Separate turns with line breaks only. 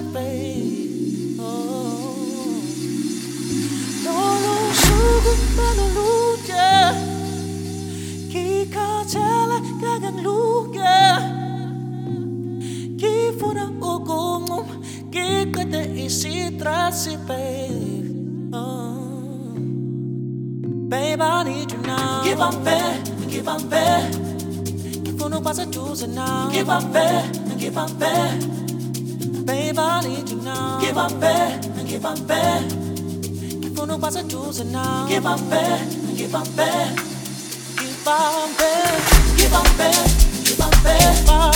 babe. Oh, 너로 수고만 루게 기가 잘라 가간 루게 기분아 오고 기가대 이시 트라시 babe. Oh, babe, I need you now. Give up, babe, give up, babe. Não passa tudo now. Give up, give up, babe, I need you now. Give up, give up, não passa tudo now. Give up, give up, give up, give up, give up.